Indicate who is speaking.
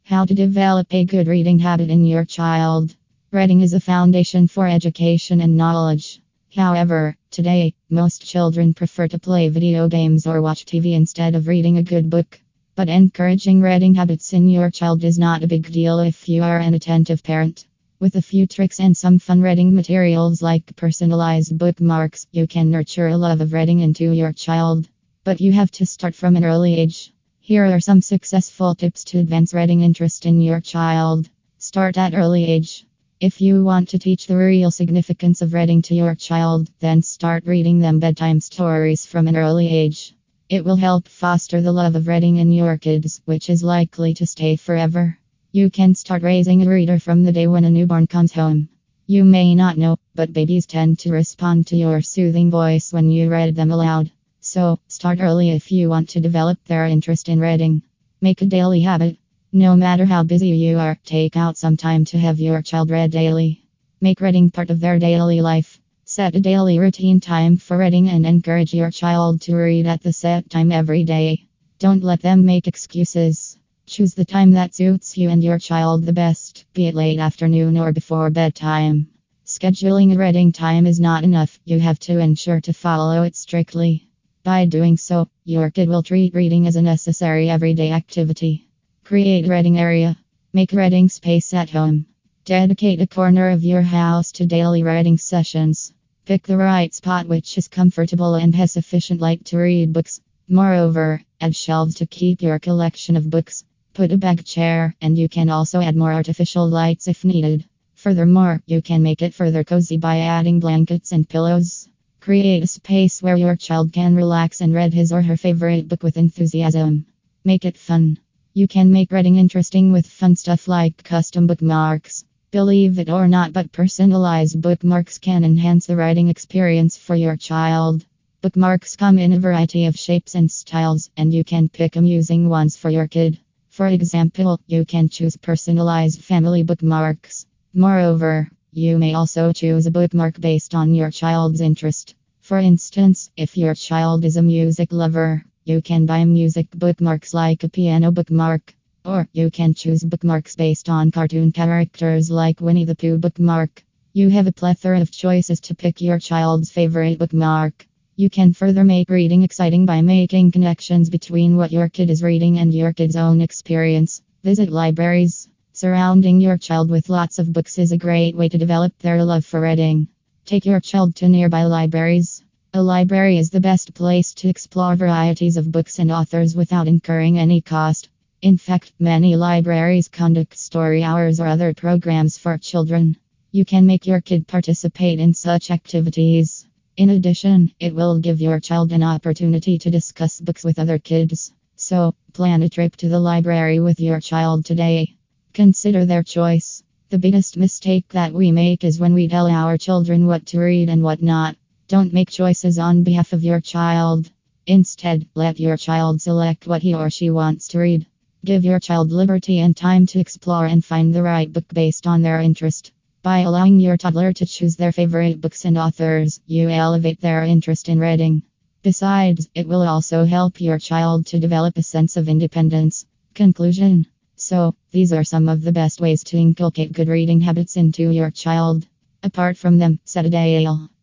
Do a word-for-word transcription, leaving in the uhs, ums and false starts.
Speaker 1: How to develop a good reading habit in your child. Reading is a foundation for education and knowledge. However, today, most children prefer to play video games or watch T V instead of reading a good book. But encouraging reading habits in your child is not a big deal if you are an attentive parent. With a few tricks and some fun reading materials like personalized bookmarks, you can nurture a love of reading into your child. But you have to start from an early age. Here are some successful tips to advance reading interest in your child. Start at early age. If you want to teach the real significance of reading to your child, then start reading them bedtime stories from an early age. It will help foster the love of reading in your kids, which is likely to stay forever. You can start raising a reader from the day when a newborn comes home. You may not know, but babies tend to respond to your soothing voice when you read them aloud. So, start early if you want to develop their interest in reading. Make a daily habit. No matter how busy you are, take out some time to have your child read daily. Make reading part of their daily life. Set a daily routine time for reading and encourage your child to read at the set time every day. Don't let them make excuses. Choose the time that suits you and your child the best, be it late afternoon or before bedtime. Scheduling a reading time is not enough, you have to ensure to follow it strictly. By doing so, your kid will treat reading as a necessary everyday activity. Create a reading area. Make reading space at home. Dedicate a corner of your house to daily reading sessions. Pick the right spot which is comfortable and has sufficient light to read books. Moreover, add shelves to keep your collection of books. Put a back chair, and you can also add more artificial lights if needed. Furthermore, you can make it further cozy by adding blankets and pillows. Create a space where your child can relax and read his or her favorite book with enthusiasm. Make it fun. You can make reading interesting with fun stuff like custom bookmarks. Believe it or not, but personalized bookmarks can enhance the writing experience for your child. Bookmarks come in a variety of shapes and styles, and you can pick amusing ones for your kid. For example, you can choose personalized family bookmarks. Moreover, you may also choose a bookmark based on your child's interest. For instance, if your child is a music lover, you can buy music bookmarks like a piano bookmark. Or you can choose bookmarks based on cartoon characters like Winnie the Pooh bookmark. You have a plethora of choices to pick your child's favorite bookmark. You can further make reading exciting by making connections between what your kid is reading and your kid's own experience. Visit libraries. Surrounding your child with lots of books is a great way to develop their love for reading. Take your child to nearby libraries. A library is the best place to explore varieties of books and authors without incurring any cost. In fact, many libraries conduct story hours or other programs for children. You can make your kid participate in such activities. In addition, it will give your child an opportunity to discuss books with other kids. So, plan a trip to the library with your child today. Consider their choice. The biggest mistake that we make is when we tell our children what to read and what not. Don't make choices on behalf of your child. Instead, let your child select what he or she wants to read. Give your child liberty and time to explore and find the right book based on their interest. By allowing your toddler to choose their favorite books and authors, you elevate their interest in reading. Besides, it will also help your child to develop a sense of independence. Conclusion. So, these are some of the best ways to inculcate good reading habits into your child. Apart from them, set a daily